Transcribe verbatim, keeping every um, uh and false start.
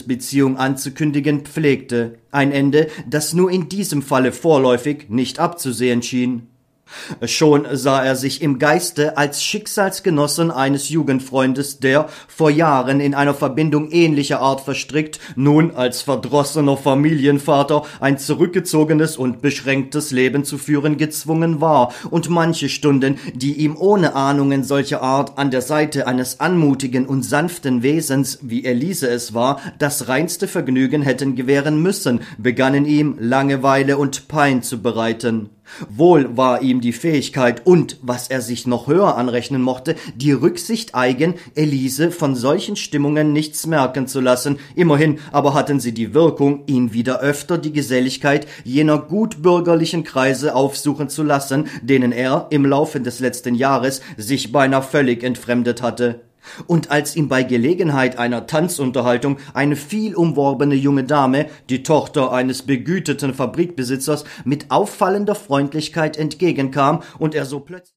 Liebesbeziehung anzukündigen pflegte, ein Ende, das nur in diesem Falle vorläufig nicht abzusehen schien. Schon sah er sich im Geiste als Schicksalsgenossen eines Jugendfreundes, der, vor Jahren in einer Verbindung ähnlicher Art verstrickt, nun als verdrossener Familienvater ein zurückgezogenes und beschränktes Leben zu führen gezwungen war und manche Stunden, die ihm ohne Ahnungen solcher Art an der Seite eines anmutigen und sanften Wesens, wie Elise es war, das reinste Vergnügen hätten gewähren müssen, begannen ihm Langeweile und Pein zu bereiten. Wohl war ihm die Fähigkeit und, was er sich noch höher anrechnen mochte, die Rücksicht eigen, Elise von solchen Stimmungen nichts merken zu lassen, immerhin aber hatten sie die Wirkung, ihn wieder öfter die Geselligkeit jener gutbürgerlichen Kreise aufsuchen zu lassen, denen er im Laufe des letzten Jahres sich beinahe völlig entfremdet hatte. Und als ihm bei Gelegenheit einer Tanzunterhaltung eine viel umworbene junge Dame, die Tochter eines begüterten Fabrikbesitzers, mit auffallender Freundlichkeit entgegenkam und er so plötzlich